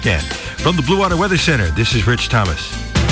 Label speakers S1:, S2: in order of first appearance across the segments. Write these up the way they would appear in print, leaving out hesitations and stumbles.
S1: From the Blue Water Weather Center, this is Rich Thomas.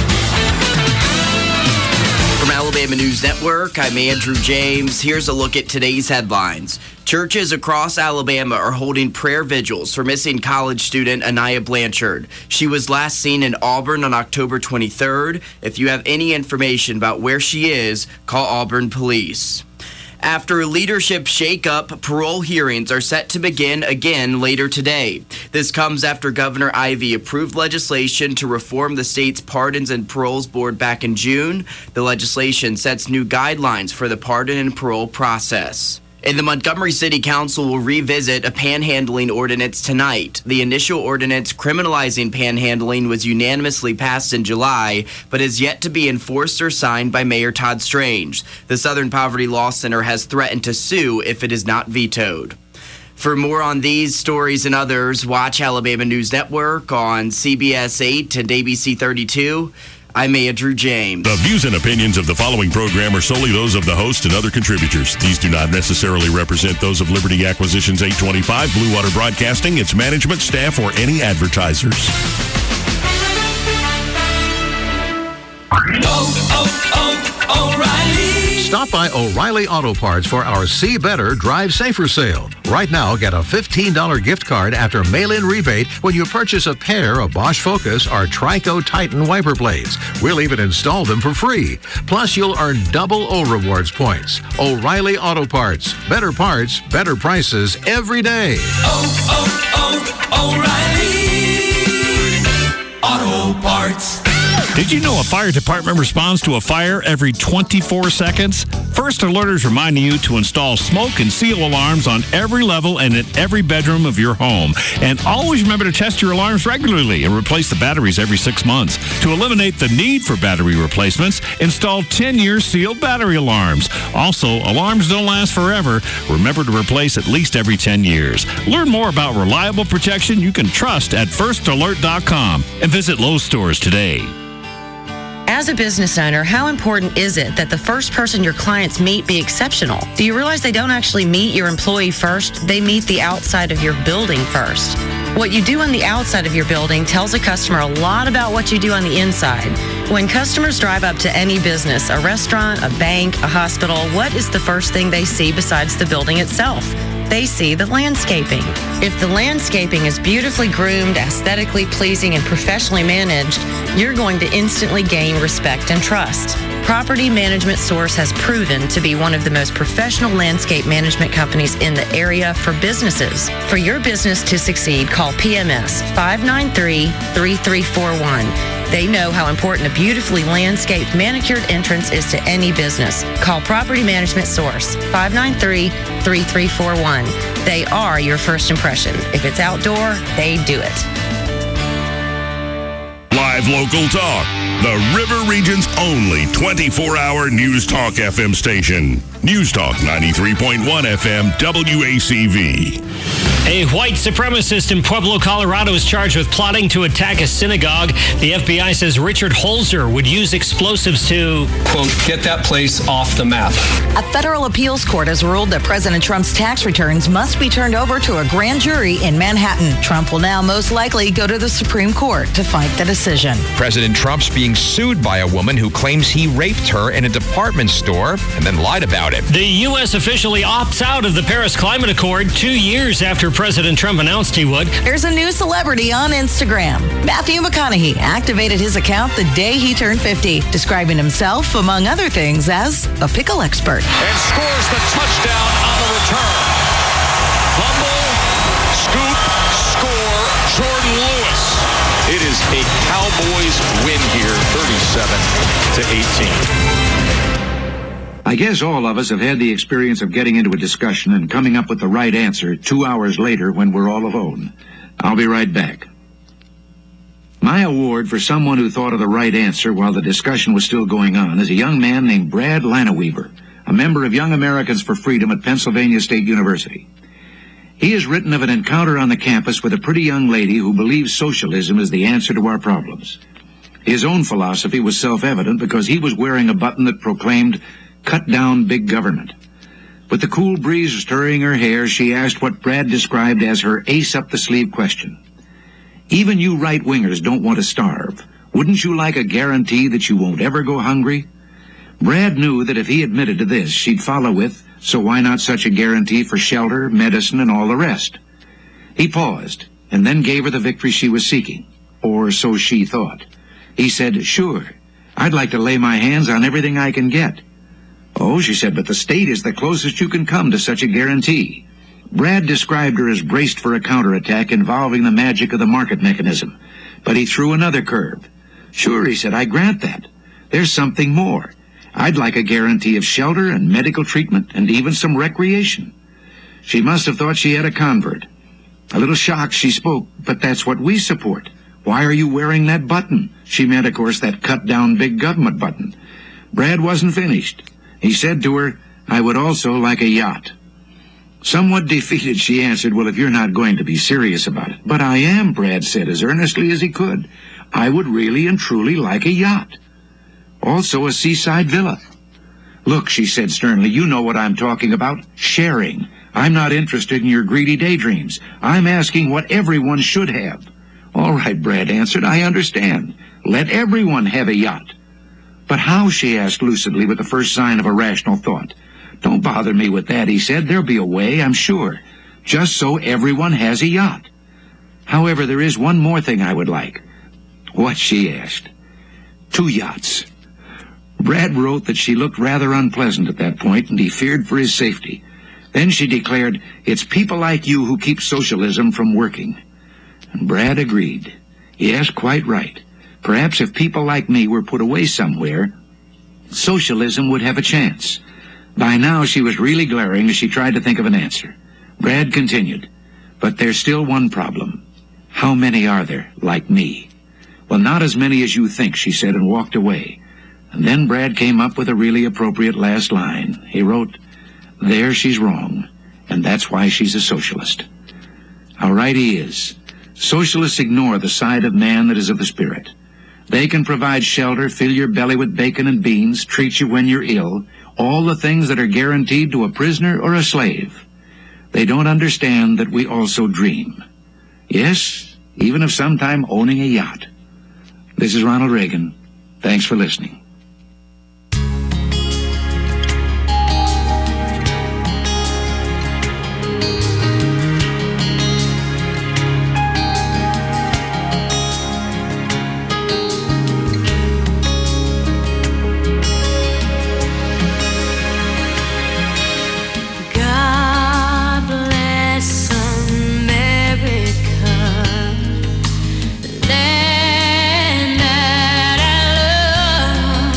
S2: From Alabama News Network, I'm Andrew James. Here's a look at today's headlines. Churches across Alabama are holding prayer vigils for missing college student Anaya Blanchard. She was last seen in Auburn on October 23rd. If you have any information about where she is, call Auburn Police. After a leadership shakeup, parole hearings are set to begin again later today. This comes after Governor Ivey approved legislation to reform the state's Pardons and Paroles Board back in June. The legislation sets new guidelines for the pardon and parole process. And the Montgomery City Council will revisit a panhandling ordinance tonight. The initial ordinance criminalizing panhandling was unanimously passed in July, but is yet to be enforced or signed by Mayor Todd Strange. The Southern Poverty Law Center has threatened to sue if it is not vetoed. For more on these stories and others, watch Alabama News Network on CBS 8 and ABC 32. I'm Andrew James.
S3: The views and opinions of the following program are solely those of the host and other contributors. These do not necessarily represent those of Liberty Acquisitions 825, Blue Water Broadcasting, its management, staff, or any advertisers.
S4: O'Reilly. Stop by O'Reilly Auto Parts for our See Better, Drive Safer sale. Right now, get a $15 gift card after mail-in rebate when you purchase a pair of Bosch Focus or Trico Titan wiper blades. We'll even install them for free. Plus, you'll earn double O-Rewards points. O'Reilly Auto Parts. Better parts, better prices every day.
S5: O'Reilly Auto Parts.
S6: Did you know a fire department responds to a fire every 24 seconds? First Alerters reminding you to install smoke and seal alarms on every level and in every bedroom of your home. And always remember to test your alarms regularly and replace the batteries every 6 months. To eliminate the need for battery replacements, install 10-year sealed battery alarms. Also, alarms don't last forever. Remember to replace at least every 10 years. Learn more about reliable protection you can trust at firstalert.com and visit Lowe's stores today.
S7: As a business owner, how important is it that the first person your clients meet be exceptional? Do you realize they don't actually meet your employee first? They meet the outside of your building first. What you do on the outside of your building tells a customer a lot about what you do on the inside. When customers drive up to any business, a restaurant, a bank, a hospital, what is the first thing they see besides the building itself? They see the landscaping. If the landscaping is beautifully groomed, aesthetically pleasing, and professionally managed, you're going to instantly gain respect and trust. Property Management Source has proven to be one of the most professional landscape management companies in the area for businesses. For your business to succeed, call PMS 593-3341. They know how important a beautifully landscaped, manicured entrance is to any business. Call Property Management Source, 593-3341. They are your first impression. If it's outdoor, they do it.
S3: Live local talk. The River Region's only 24-hour News Talk FM station. News Talk 93.1 FM WACV.
S8: A white supremacist in Pueblo, Colorado is charged with plotting to attack a synagogue. The FBI says Richard Holzer would use explosives to,
S9: quote, get that place off the map.
S10: A federal appeals court has ruled that President Trump's tax returns must be turned over to a grand jury in Manhattan. Trump will now most likely go to the Supreme Court to fight the decision.
S11: President Trump's being sued by a woman who claims he raped her in a department store and then lied about it.
S8: The U.S. officially opts out of the Paris Climate Accord 2 years after President Trump announced he would.
S10: There's a new celebrity on Instagram. Matthew McConaughey activated his account the day he turned 50, describing himself, among other things, as a pickle expert.
S12: And scores the touchdown on the return. Fumble, scoop, score, Jordan Lewis. It is a Cowboys win here, 37-18.
S13: I guess all of us have had the experience of getting into a discussion and coming up with the right answer 2 hours later when we're all alone. I'll be right back. My award for someone who thought of the right answer while the discussion was still going on is a young man named Brad Lanaweaver, a member of Young Americans for Freedom at Pennsylvania State University. He has written of an encounter on the campus with a pretty young lady who believes socialism is the answer to our problems. His own philosophy was self-evident because he was wearing a button that proclaimed, "Cut down big government." With the cool breeze stirring her hair, she asked what Brad described as her ace-up-the-sleeve question. Even you right-wingers don't want to starve. Wouldn't you like a guarantee that you won't ever go hungry? Brad knew that if he admitted to this, she'd follow with, so why not such a guarantee for shelter, medicine, and all the rest? He paused, and then gave her the victory she was seeking, or so she thought. He said, sure, I'd like to lay my hands on everything I can get. Oh, she said, but the state is the closest you can come to such a guarantee. Brad described her as braced for a counterattack involving the magic of the market mechanism, but he threw another curve. Sure, he said, I grant that. There's something more. I'd like a guarantee of shelter and medical treatment and even some recreation. She must have thought she had a convert. A little shocked, she spoke, but that's what we support. Why are you wearing that button? She meant, of course, that cut-down big government button. Brad wasn't finished. He said to her, I would also like a yacht. Somewhat defeated, she answered, well, if you're not going to be serious about it. But I am, Brad said as earnestly as he could. I would really and truly like a yacht. Also a seaside villa. Look, she said sternly, you know what I'm talking about. Sharing. I'm not interested in your greedy daydreams. I'm asking what everyone should have. All right, Brad answered, I understand. Let everyone have a yacht. But how, she asked lucidly with the first sign of a rational thought. Don't bother me with that, he said. There'll be a way, I'm sure. Just so everyone has a yacht. However, there is one more thing I would like. What, she asked. 2 yachts. Brad wrote that she looked rather unpleasant at that point, and he feared for his safety. Then she declared, it's people like you who keep socialism from working. And Brad agreed. Yes, quite right. Perhaps if people like me were put away somewhere, socialism would have a chance. By now she was really glaring as she tried to think of an answer. Brad continued, but there's still one problem. How many are there like me? Well, not as many as you think, she said, and walked away. And then Brad came up with a really appropriate last line. He wrote, there she's wrong, and that's why she's a socialist. How right he is. Socialists ignore the side of man that is of the spirit. They can provide shelter, fill your belly with bacon and beans, treat you when you're ill, all the things that are guaranteed to a prisoner or a slave. They don't understand that we also dream. Yes, even of sometime owning a yacht. This is Ronald Reagan. Thanks for listening.
S14: Land that I love.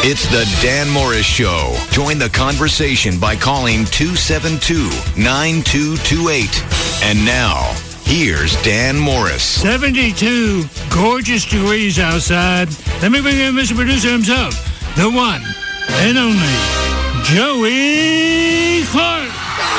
S11: It's the Dan Morris Show. Join the conversation by calling 272-9228. And now, here's Dan Morris.
S14: 72 gorgeous degrees outside. Let me bring in Mr. Producer himself, the one and only Joey Clark.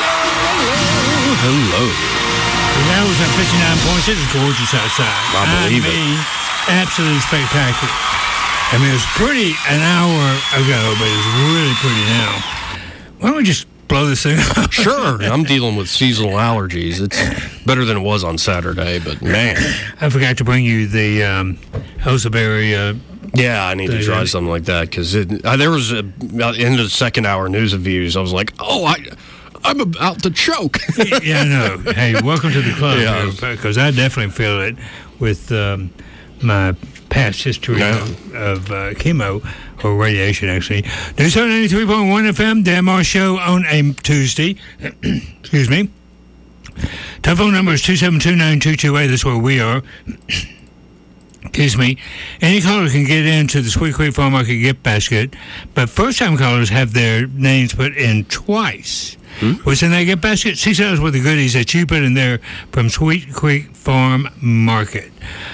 S15: Hello.
S14: That was at 59 points. It was gorgeous outside.
S15: I believe it.
S14: Absolutely spectacular. I mean, it was pretty an hour ago, but it's really pretty now. Why don't we just blow this thing up?
S15: Sure. I'm dealing with seasonal allergies. It's better than it was on Saturday, but man.
S14: I forgot to bring you the Elsaberry.
S15: Yeah, I need to try something like that because there was in the second hour news and views. I was like, I'm about to choke.
S14: Yeah, I know. Hey, welcome to the club. Yeah. Because I definitely feel it with my past history of chemo or radiation, actually. News 93.1 FM, Dan Morris Show on a Tuesday. Excuse me. Telephone number is 272-9228. That's where we are. Excuse me. Any caller can get into the Sweet Creek Farm Market gift basket, but first-time callers have their names put in twice. What's in that gift basket? 6 hours worth of goodies that you put in there from Sweet Creek Farm Market.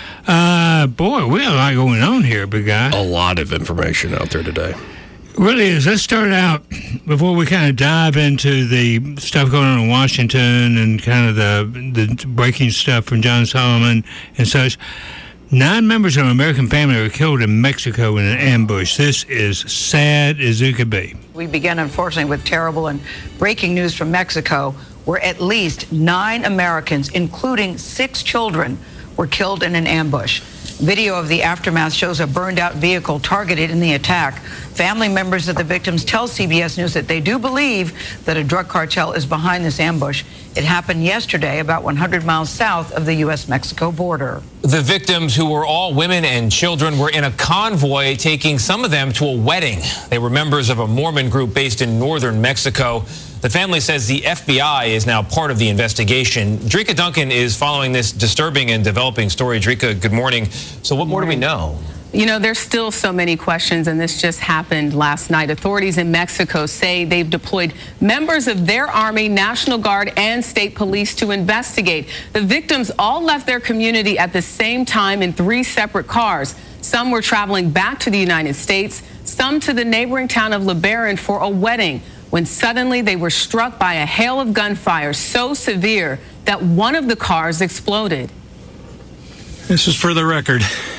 S14: Boy, we have a lot going on here, big guy.
S15: A lot of information out there today.
S14: Really is. Let's start out before we kind of dive into the stuff going on in Washington and kind of the breaking stuff from John Solomon and such. 9 members of an American family were killed in Mexico in an ambush. This is sad as it could be.
S16: We begin, unfortunately, with terrible and breaking news from Mexico, where at least 9 Americans, including 6 children, were killed in an ambush. Video of the aftermath shows a burned-out vehicle targeted in the attack. Family members of the victims tell CBS News that they do believe that a drug cartel is behind this ambush. It happened yesterday about 100 miles south of the U.S.-Mexico border.
S17: The victims, who were all women and children, were in a convoy taking some of them to a wedding. They were members of a Mormon group based in northern Mexico. The family says the FBI is now part of the investigation. Drika Duncan is following this disturbing and developing story. Drika, good morning. So what more do we know?
S18: You know, there's still so many questions, and this just happened last night. Authorities in Mexico say they've deployed members of their army, National Guard, and state police to investigate. The victims all left their community at the same time in 3 separate cars. Some were traveling back to the United States, some to the neighboring town of LeBaron for a wedding, when suddenly they were struck by a hail of gunfire so severe that one of the cars exploded.
S19: This is for the record.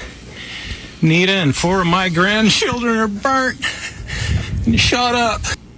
S19: Nita and 4 of my grandchildren are burnt and shot up.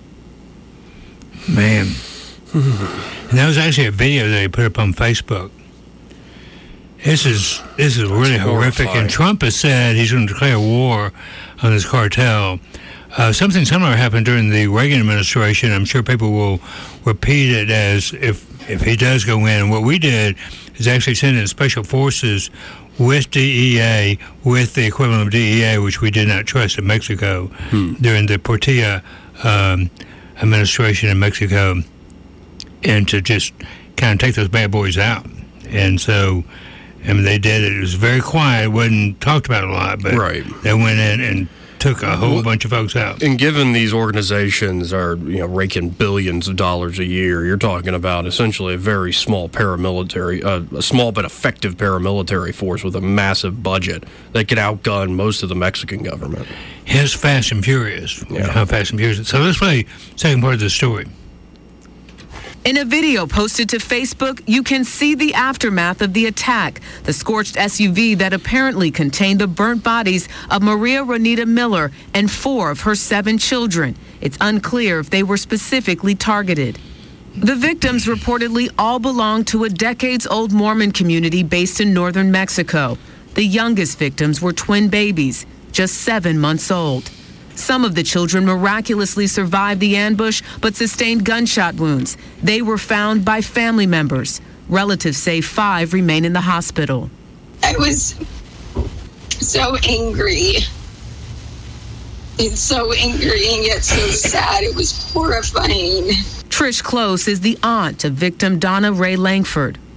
S14: Man. And that was actually a video that he put up on Facebook. This is really horrific. And Trump has said he's going to declare war on this cartel. Something similar happened during the Reagan administration. I'm sure people will repeat it as if he does go in. And what we did is actually send in special forces with DEA, with the equivalent of DEA, which we did not trust in Mexico during the Portilla administration in Mexico, and to just kind of take those bad boys out. And so, I mean, they did it. It was very quiet. It wasn't talked about a lot, but they went in and took a whole bunch of folks out.
S15: And given these organizations are, raking billions of dollars a year, you're talking about essentially a very small paramilitary, a small but effective paramilitary force with a massive budget that could outgun most of the Mexican government.
S14: His Fast and Furious. Yeah. How Fast and Furious. So let's play the second part of the story.
S20: In a video posted to Facebook, you can see the aftermath of the attack. The scorched SUV that apparently contained the burnt bodies of Maria Ronita Miller and 4 of her 7 children. It's unclear if they were specifically targeted. The victims reportedly all belong to a decades-old Mormon community based in northern Mexico. The youngest victims were twin babies, just 7 months old. Some of the children miraculously survived the ambush but sustained gunshot wounds. They were found by family members. Relatives say 5 remain in the hospital.
S21: I was so angry. It's so angry and yet so sad. It was horrifying.
S20: Trish Close is the aunt of victim Donna Ray Langford.
S21: All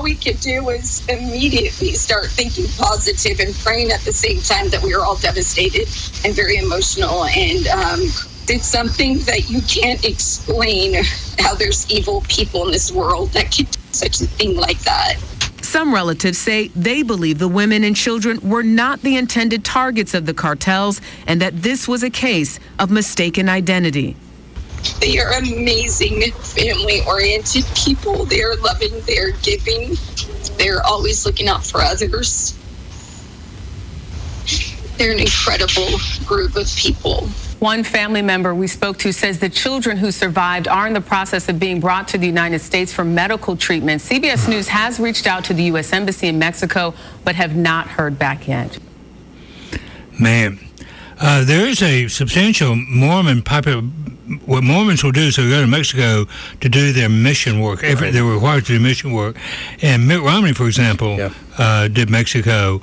S21: all we could do was immediately start thinking positive and praying at the same time that we were all devastated and very emotional. And it's something that you can't explain, how there's evil people in this world that can do such a thing like that.
S20: Some relatives say they believe the women and children were not the intended targets of the cartels and that this was a case of mistaken identity.
S21: They are amazing, family-oriented people. They are loving, they are giving, they're always looking out for others. They're an incredible group of people.
S18: One family member we spoke to says the children who survived are in the process of being brought to the United States for medical treatment. CBS News has reached out to the U.S. Embassy in Mexico, but have not heard back yet.
S14: Man, there is a substantial Mormon population. What Mormons will do is they'll go to Mexico to do their mission work. They're required to do mission work. And Mitt Romney, for example, did Mexico.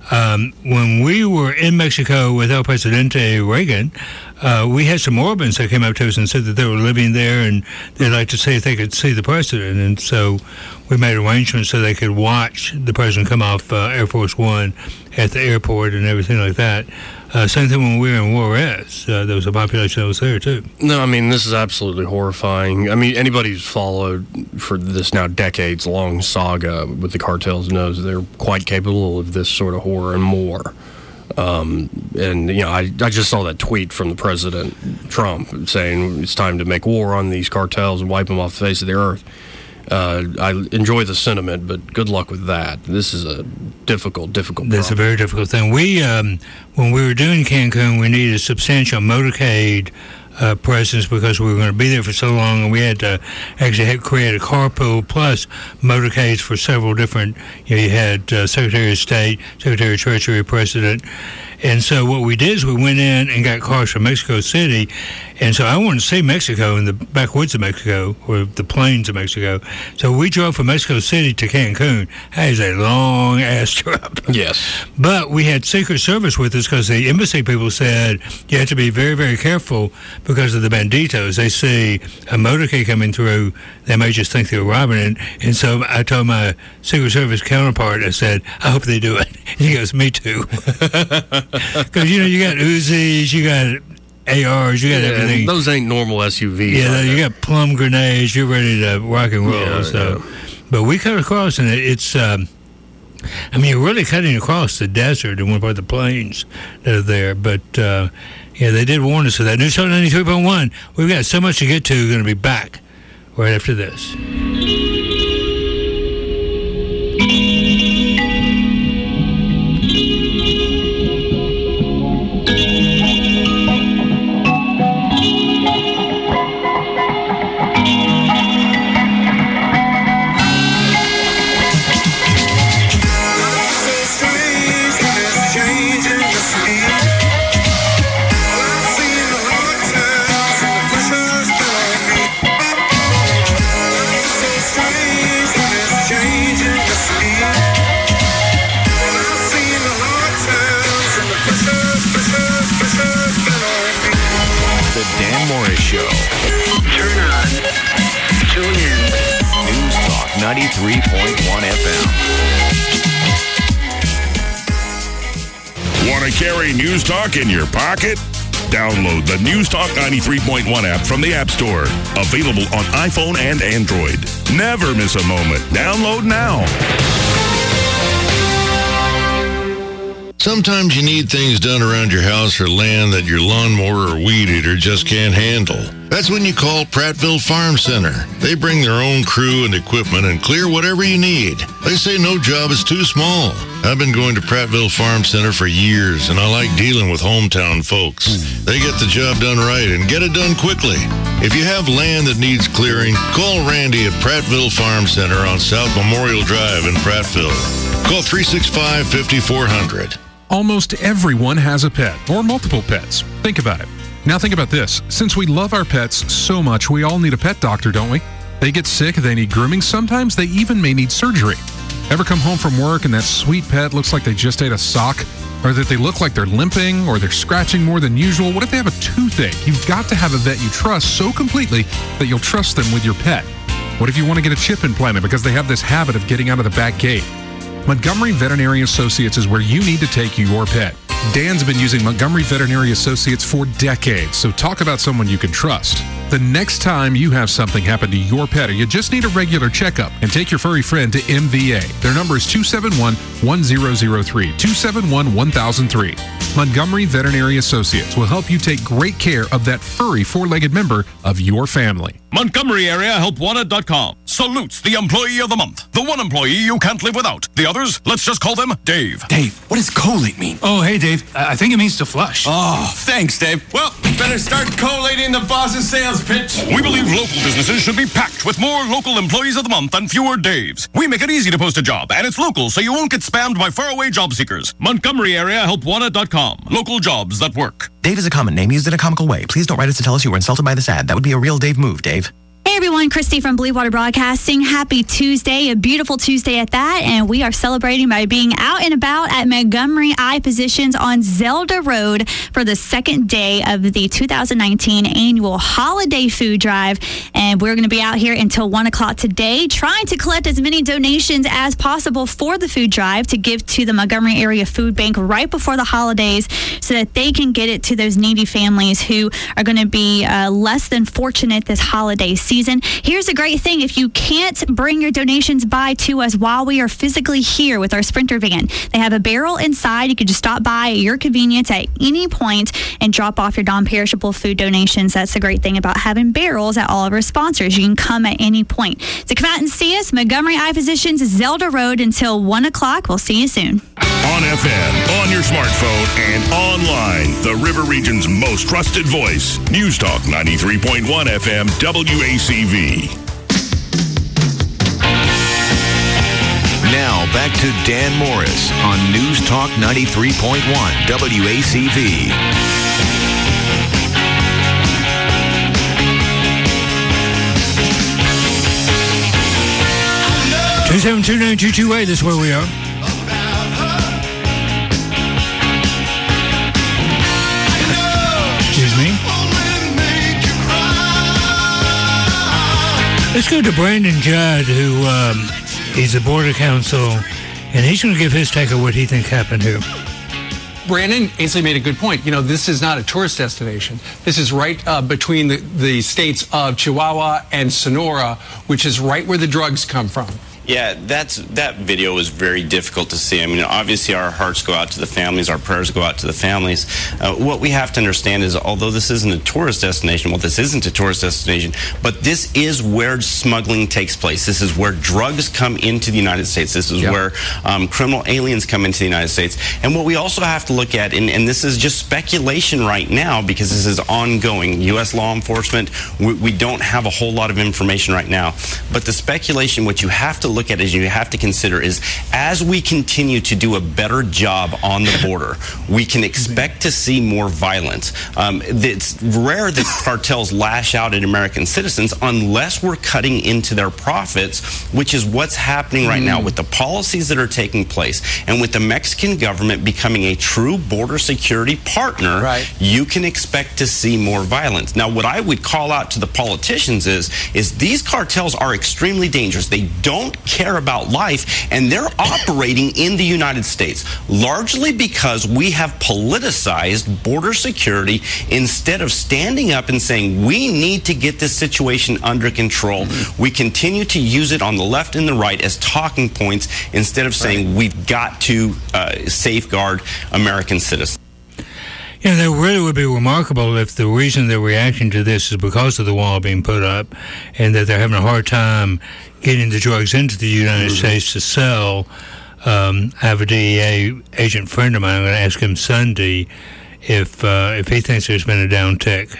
S14: When we were in Mexico with El Presidente Reagan, we had some Mormons that came up to us and said that they were living there and they'd like to see if they could see the president. And so we made arrangements so they could watch the president come off Air Force One at the airport and everything like that. Same thing when we were in Juarez. There was a population that was there, too.
S15: No, I mean, this is absolutely horrifying. I mean, anybody who's followed for this now decades-long saga with the cartels knows they're quite capable of this sort of horror and more. And, you know, I just saw that tweet from the President Trump saying it's time to make war on these cartels and wipe them off the face of the earth. I enjoy the sentiment, but good luck with that. This is a difficult problem.
S14: That's a very difficult thing. We, when we were doing Cancun, we needed a substantial motorcade presence because we were going to be there for so long, and we had to actually create a carpool plus motorcades for several different, you had Secretary of State, Secretary of Treasury, President. And so what we did is we went in and got cars from Mexico City. And so I wanted to see Mexico in the backwoods of Mexico, or the plains of Mexico. So we drove from Mexico City to Cancun. That is a long-ass trip.
S15: Yes.
S14: But we had Secret Service with us because the embassy people said you have to be very, very careful because of the banditos. They see a motorcade coming through, they may just think they're robbing it. And so I told my Secret Service counterpart, I said, I hope they do it. And he goes, me too. Because, you got Uzis, you got ARs, you got everything.
S15: Those ain't normal SUVs.
S14: Yeah, you got plum grenades, you're ready to rock and roll. But we cut across, and it's, you're really cutting across the desert and one part of the plains that are there. But, they did warn us of that. News Talk 93.1, we've got so much to get to. We're going to be back right after this.
S3: Show. Turn on. Tune in. News Talk 93.1 FM. Want to carry News Talk in your pocket? Download the News Talk 93.1 app from the App Store. Available on iPhone and Android. Never miss a moment. Download now.
S1: Sometimes you need things done around your house or land that your lawnmower or weed eater just can't handle. That's when you call Prattville Farm Center. They bring their own crew and equipment and clear whatever you need. They say no job is too small. I've been going to Prattville Farm Center for years, and I like dealing with hometown folks. They get the job done right and get it done quickly. If you have land that needs clearing, call Randy at Prattville Farm Center on South Memorial Drive in Prattville. Call 365-5400.
S22: Almost everyone has a pet or multiple pets. Think about it. Now think about this. Since we love our pets so much, we all need a pet doctor, don't we? They get sick, they need grooming, sometimes they even may need surgery. Ever come home from work and that sweet pet looks like they just ate a sock? Or that they look like they're limping or they're scratching more than usual? What if they have a toothache? You've got to have a vet you trust so completely that you'll trust them with your pet. What if you want to get a chip implanted because they have this habit of getting out of the back gate? Montgomery Veterinary Associates is where you need to take your pet. Dan's been using Montgomery Veterinary Associates for decades, so talk about someone you can trust. The next time you have something happen to your pet or you just need a regular checkup, and take your furry friend to MVA. Their number is 271-1003, 271-1003. Montgomery Veterinary Associates will help you take great care of that furry four-legged member of your family.
S3: Montgomery Area HelpWanted.com salutes the employee of the month. The one employee you can't live without. The others, let's just call them Dave.
S2: Dave, what does collate mean?
S19: Oh, hey, Dave. I think it means to flush.
S2: Oh, thanks, Dave. Well, better start collating the boss's sales pitch.
S3: We believe local businesses should be packed with more local employees of the month and fewer Daves. We make it easy to post a job, and it's local, so you won't get spammed by faraway job seekers. Montgomery Area HelpWanted.com. Local jobs that work.
S2: Dave is a common name used in a comical way. Please don't write us to tell us you were insulted by this ad. That would be a real Dave move, Dave.
S4: Hey everyone, Christy from Blue Water Broadcasting. Happy Tuesday, a beautiful Tuesday at that. And we are celebrating by being out and about at Montgomery Eye Physicians on Zelda Road for the second day of the 2019 annual holiday food drive. And we're going to be out here until 1 o'clock today, trying to collect as many donations as possible for the food drive to give to the Montgomery Area Food Bank right before the holidays so that they can get it to those needy families who are going to be less than fortunate this holiday season. Here's a great thing. If you can't bring your donations by to us while we are physically here with our Sprinter van, they have a barrel inside. You can just stop by at your convenience at any point and drop off your non-perishable food donations. That's the great thing about having barrels at all of our sponsors. You can come at any point. So come out and see us. Montgomery Eye Physicians, Zelda Road until 1 o'clock. We'll see you soon.
S3: On FM, on your smartphone, and online. The River Region's most trusted voice. News Talk 93.1 FM WACV.
S23: Now back to Dan Morris on News Talk 93.1 WACV.
S14: 272-9228, that's where we are. Excuse me. Let's go to Brandon Judd, who he's the Border Counsel, and he's going to give his take on what he thinks happened here.
S24: Brandon Ainsley made a good point. You know, this is not a tourist destination. This is right between the states of Chihuahua and Sonora, which is right where the drugs come from.
S25: Yeah, that video was very difficult to see. I mean, obviously our hearts go out to the families, our prayers go out to the families. What we have to understand is, although this isn't a tourist destination, well, this isn't a tourist destination, but this is where smuggling takes place. This is where drugs come into the United States. This is where criminal aliens come into the United States. And what we also have to look at, and this is just speculation right now because this is ongoing, U.S. law enforcement, we don't have a whole lot of information right now. But the speculation, what you have to look at is you have to consider is as we continue to do a better job on the border, we can expect to see more violence. It's rare that cartels lash out at American citizens unless we're cutting into their profits, which is what's happening right now with the policies that are taking place. And with the Mexican government becoming a true border security partner, you can expect to see more violence. Now, what I would call out to the politicians is these cartels are extremely dangerous. They don't care about life, and they're operating in the United States largely because we have politicized border security instead of standing up and saying we need to get this situation under control. We continue to use it on the left and the right as talking points instead of saying we've got to safeguard American citizens.
S14: You know, that really would be remarkable if the reason they're reacting to this is because of the wall being put up and that they're having a hard time getting the drugs into the United States to sell. I have a DEA agent friend of mine. I'm going to ask him Sunday if he thinks there's been a downtick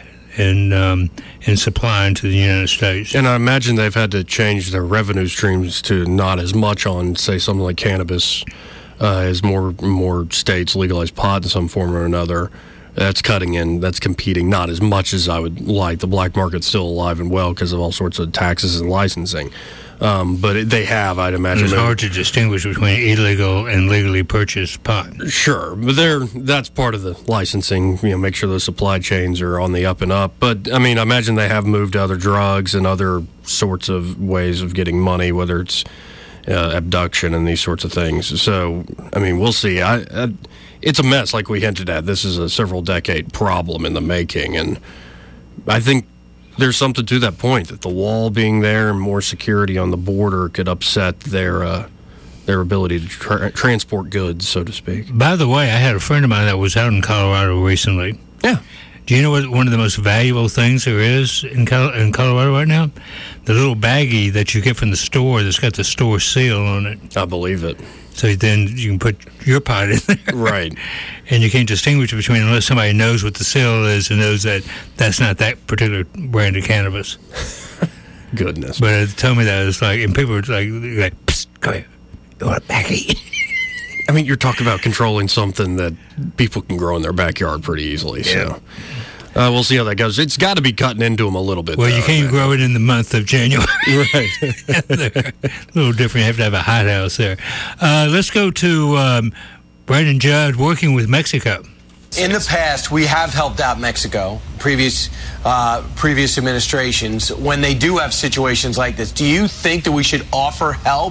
S14: in supply into the United States.
S15: And I imagine they've had to change their revenue streams to not as much on, say, something like cannabis, as more states legalize pot in some form or another. That's cutting in. That's competing not as much as I would like. The black market's still alive and well because of all sorts of taxes and licensing. But they have, I'd imagine.
S14: It's hard to distinguish between illegal and legally purchased pot.
S15: Sure, but that's part of the licensing. Make sure those supply chains are on the up and up. But I mean, I imagine they have moved to other drugs and other sorts of ways of getting money, whether it's abduction and these sorts of things. So, I mean, we'll see. It's a mess, like we hinted at. This is a several-decade problem in the making, and I think there's something to that point, that the wall being there and more security on the border could upset their ability to transport goods, so to speak.
S14: By the way, I had a friend of mine that was out in Colorado recently.
S15: Yeah.
S14: Do you know what one of the most valuable things there is in Colorado right now? The little baggie that you get from the store that's got the store seal on it.
S15: I believe it.
S14: So then you can put your pot in there.
S15: Right.
S14: And you can't distinguish between, unless somebody knows what the seal is and knows that that's not that particular brand of cannabis.
S15: Goodness.
S14: But it told me that it's like, and people were like, psst, come here. You want a baggie?
S15: I mean, you're talking about controlling something that people can grow in their backyard pretty easily.
S14: Yeah.
S15: So we'll see how that goes. It's got to be cutting into them a little bit.
S14: Well, you can't grow it in the month of January.
S15: Right.
S14: A little different. You have to have a hothouse there. Let's go to Brandon Judd working with Mexico.
S5: In the past, we have helped out Mexico, previous administrations, when they do have situations like this. Do you think that we should offer help,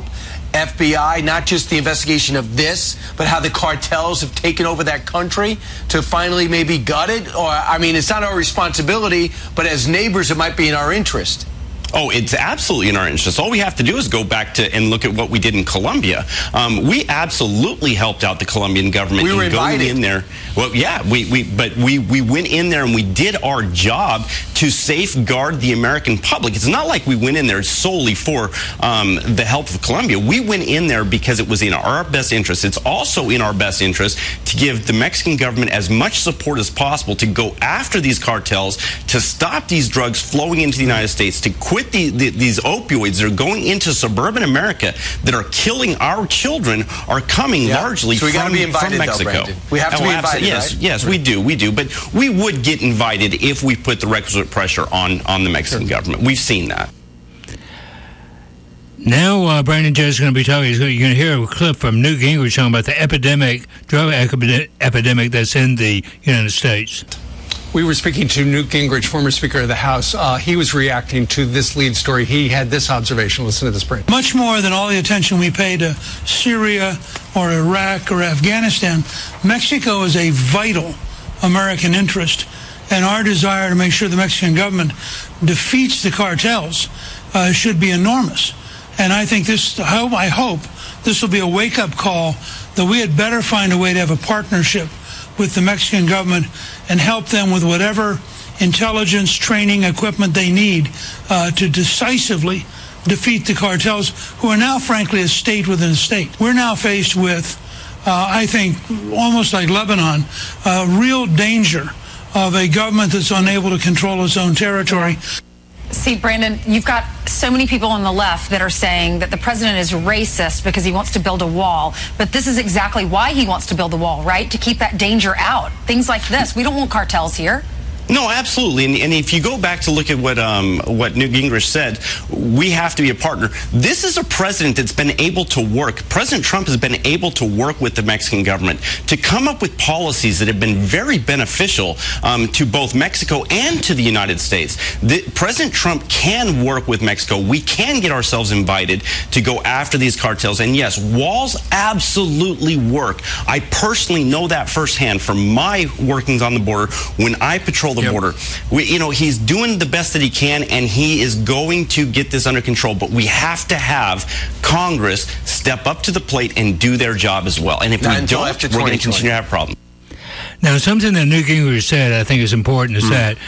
S5: FBI, not just the investigation of this, but how the cartels have taken over that country to finally maybe gut it? Or, I mean, it's not our responsibility, but as neighbors, it might be in our interest.
S25: Oh, it's absolutely in our interest. All we have to do is go back to and look at what we did in Colombia. We absolutely helped out the Colombian government.
S5: We were invited.
S25: Going in there. Well, yeah, we went in there and we did our job to safeguard the American public. It's not like we went in there solely for the help of Colombia. We went in there because it was in our best interest. It's also in our best interest to give the Mexican government as much support as possible to go after these cartels, to stop these drugs flowing into the United States, to quit these opioids that are going into suburban America that are killing our children are coming largely
S5: so we
S25: from,
S5: be invited,
S25: from Mexico.
S5: Though, we have to be invited,
S25: yes,
S5: right?
S25: Yes, we do. But we would get invited if we put the requisite pressure on the Mexican government. We've seen that.
S14: Now, Brandon Judd is going to be talking. You're going to hear a clip from Newt Gingrich talking about the drug epidemic that's in the United States.
S24: We were speaking to Newt Gingrich, former Speaker of the House. He was reacting to this lead story. He had this observation. Listen to this break.
S6: Much more than all the attention we pay to Syria or Iraq or Afghanistan, Mexico is a vital American interest, and our desire to make sure the Mexican government defeats the cartels should be enormous. And I think I hope this will be a wake-up call that we had better find a way to have a partnership with the Mexican government and help them with whatever intelligence, training, equipment they need to decisively defeat the cartels, who are now, frankly, a state within a state. We're now faced with, I think, almost like Lebanon, real danger of a government that's unable to control its own territory.
S7: See, Brandon, you've got so many people on the left that are saying that the president is racist because he wants to build a wall. But this is exactly why he wants to build a wall, right? To keep that danger out. Things like this. We don't want cartels here.
S25: No, absolutely. And if you go back to look at what Newt Gingrich said, we have to be a partner. This is a president that's been able to work. President Trump has been able to work with the Mexican government to come up with policies that have been very beneficial to both Mexico and to the United States. President Trump can work with Mexico. We can get ourselves invited to go after these cartels. And yes, walls absolutely work. I personally know that firsthand from my workings on the border when I patrol the border. He's doing the best that he can, and he is going to get this under control. But we have to have Congress step up to the plate and do their job as well. And if we don't, we're going to continue to have problems.
S14: Now, something that Newt Gingrich said I think is important is that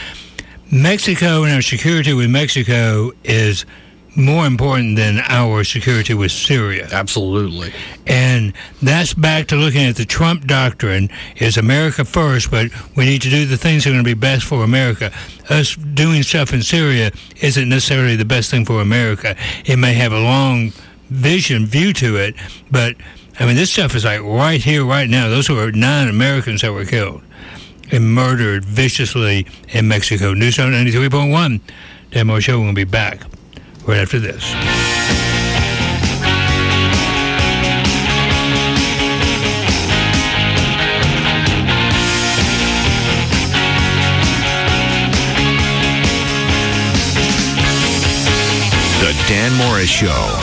S14: Mexico and our security with Mexico is more important than our security with Syria.
S15: Absolutely.
S14: And that's back to looking at the Trump doctrine, is America first, but we need to do the things that are going to be best for America. Us doing stuff in Syria isn't necessarily the best thing for America. It may have a long view to it, but, I mean, this stuff is like right here, right now. Those were 9 Americans that were killed. and murdered viciously in Mexico. News Talk 93.1. Dan Morris Show. We're going to be back right after this.
S23: The Dan Morris Show.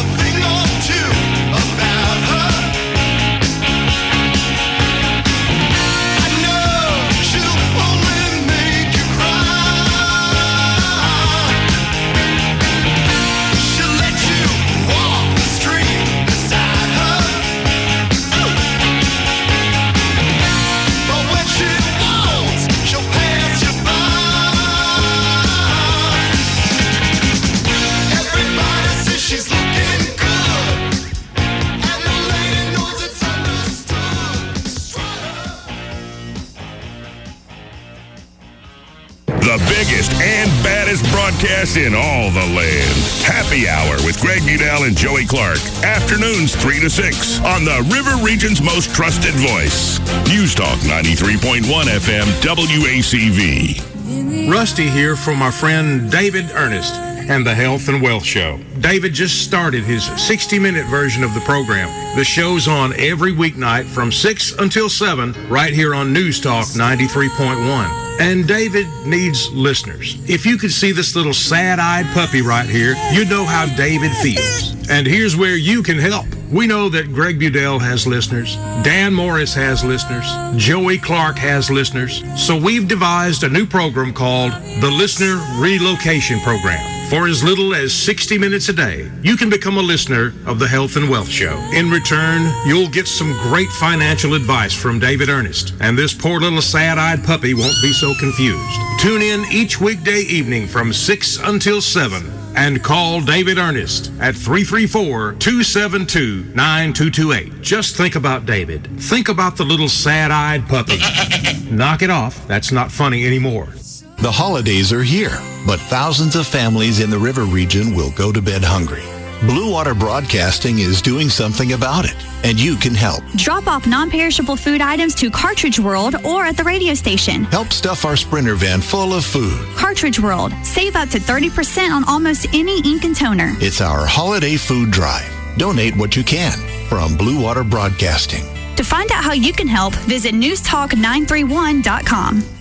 S8: The biggest and baddest broadcast in all the land. Happy Hour with Greg Budell and Joey Clark. Afternoons 3 to 6 on the River Region's most trusted voice. News Talk 93.1 FM WACV.
S9: Rusty here from my friend David Ernest and the Health and Wealth Show. David just started his 60-minute version of the program. The show's on every weeknight from 6 until 7 right here on News Talk 93.1. And David needs listeners. If you could see this little sad-eyed puppy right here, you'd know how David feels. And here's where you can help. We know that Greg Budell has listeners, Dan Morris has listeners, Joey Clark has listeners. So we've devised a new program called the Listener Relocation Program. For as little as 60 minutes a day, you can become a listener of the Health and Wealth Show. In return, you'll get some great financial advice from David Ernest, and this poor little sad-eyed puppy won't be so confused. Tune in each weekday evening from 6 until 7 and call David Ernest at 334-272-9228. Just think about David. Think about the little sad-eyed puppy. Knock it off. That's not funny anymore.
S10: The holidays are here, but thousands of families in the river region will go to bed hungry. Blue Water Broadcasting is doing something about it, and you can help.
S4: Drop off non-perishable food items to Cartridge World or at the radio station.
S10: Help stuff our Sprinter van full of food.
S4: Cartridge World. Save up to 30% on almost any ink and toner.
S10: It's our holiday food drive. Donate what you can from Blue Water Broadcasting.
S4: To find out how you can help, visit newstalk931.com.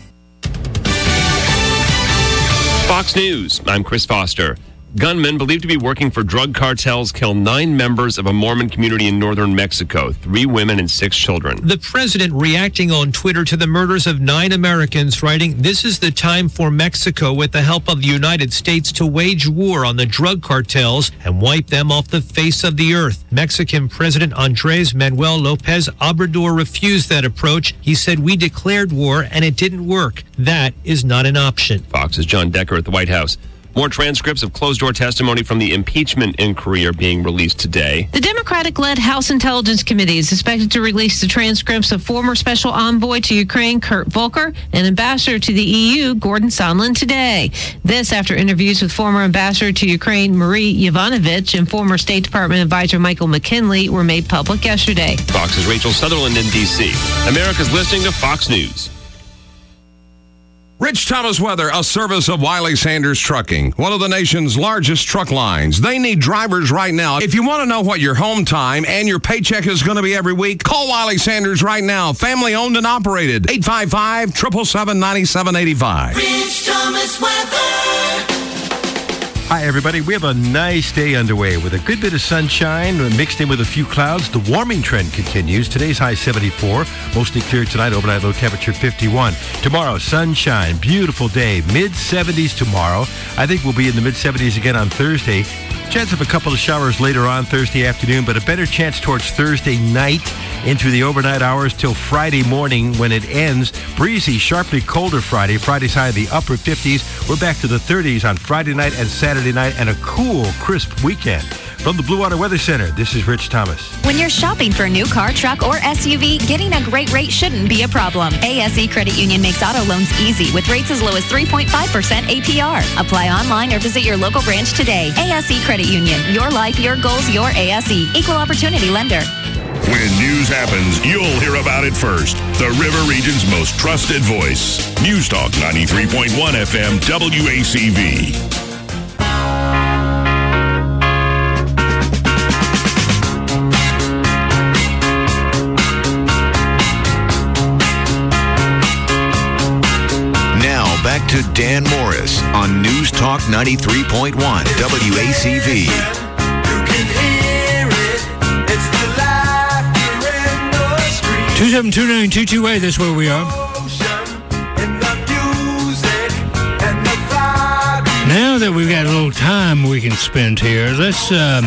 S12: Fox News, I'm Chris Foster. Gunmen believed to be working for drug cartels kill 9 members of a Mormon community in northern Mexico, 3 women and 6 children.
S13: The president reacting on Twitter to the murders of 9 Americans, writing, "This is the time for Mexico, with the help of the United States, to wage war on the drug cartels and wipe them off the face of the earth." Mexican President Andrés Manuel López Obrador refused that approach. He said, "We declared war and it didn't work. That is not an option."
S12: Fox's John Decker at the White House. More transcripts of closed-door testimony from the impeachment inquiry are being released today.
S26: The Democratic-led House Intelligence Committee is expected to release the transcripts of former Special Envoy to Ukraine Kurt Volker and Ambassador to the EU Gordon Sondland today. This after interviews with former Ambassador to Ukraine Marie Yovanovitch and former State Department Advisor Michael McKinley were made public yesterday.
S12: Fox's Rachel Sutherland in D.C. America's listening to Fox News.
S27: Rich Thomas Weather, a service of Wiley Sanders Trucking, one of the nation's largest truck lines. They need drivers right now. If you want to know what your home time and your paycheck is going to be every week, call Wiley Sanders right now. Family owned and operated. 855-777-9785.
S28: Rich Thomas Weather.
S29: Hi, everybody. We have a nice day underway with a good bit of sunshine mixed in with a few clouds. The warming trend continues. Today's high 74, mostly clear tonight, overnight low temperature 51. Tomorrow, sunshine, beautiful day, mid-70s tomorrow. I think we'll be in the mid-70s again on Thursday. Chance of a couple of showers later on Thursday afternoon, but a better chance towards Thursday night into the overnight hours till Friday morning when it ends. Breezy, sharply colder Friday. Friday's high in the upper 50s. We're back to the 30s on Friday night and Saturday night, and a cool, crisp weekend. From the Blue Water Weather Center, this is Rich Thomas.
S30: When you're shopping for a new car, truck, or SUV, getting a great rate shouldn't be a problem. ASE Credit Union makes auto loans easy with rates as low as 3.5% APR. Apply online or visit your local branch today. ASE Credit Union. Your life, your goals, your ASE. Equal Opportunity Lender.
S8: When news happens, you'll hear about it first. The River Region's most trusted voice. News Talk 93.1 FM WACV.
S23: Back to Dan Morris on News Talk 93.1 WACV.
S14: 2729228, that's where we are. Now that we've got a little time we can spend here, let's.